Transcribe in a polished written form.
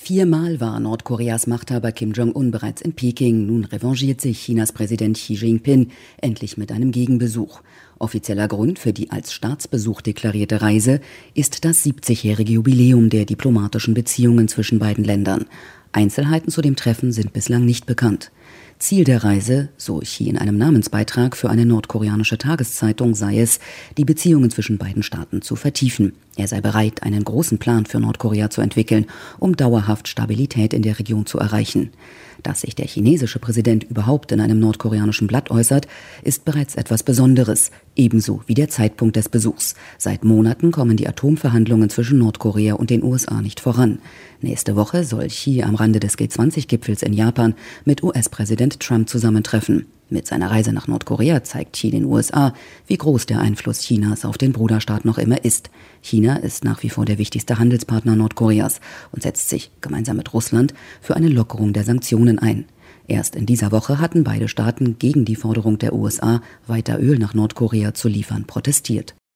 4-mal war Nordkoreas Machthaber Kim Jong-un bereits in Peking. Nun revanchiert sich Chinas Präsident Xi Jinping endlich mit einem Gegenbesuch. Offizieller Grund für die als Staatsbesuch deklarierte Reise ist das 70-jährige Jubiläum der diplomatischen Beziehungen zwischen beiden Ländern. Einzelheiten zu dem Treffen sind bislang nicht bekannt. Ziel der Reise, so Xi in einem Namensbeitrag für eine nordkoreanische Tageszeitung, sei es, die Beziehungen zwischen beiden Staaten zu vertiefen. Er sei bereit, einen großen Plan für Nordkorea zu entwickeln, um dauerhaft Stabilität in der Region zu erreichen. Dass sich der chinesische Präsident überhaupt in einem nordkoreanischen Blatt äußert, ist bereits etwas Besonderes, ebenso wie der Zeitpunkt des Besuchs. Seit Monaten kommen die Atomverhandlungen zwischen Nordkorea und den USA nicht voran. Nächste Woche soll Xi am Rande des G20-Gipfels in Japan mit US-Präsident Trump zusammentreffen. Mit seiner Reise nach Nordkorea zeigt Xi den USA, wie groß der Einfluss Chinas auf den Bruderstaat noch immer ist. China ist nach wie vor der wichtigste Handelspartner Nordkoreas und setzt sich, gemeinsam mit Russland, für eine Lockerung der Sanktionen ein. Erst in dieser Woche hatten beide Staaten gegen die Forderung der USA, weiter Öl nach Nordkorea zu liefern, protestiert.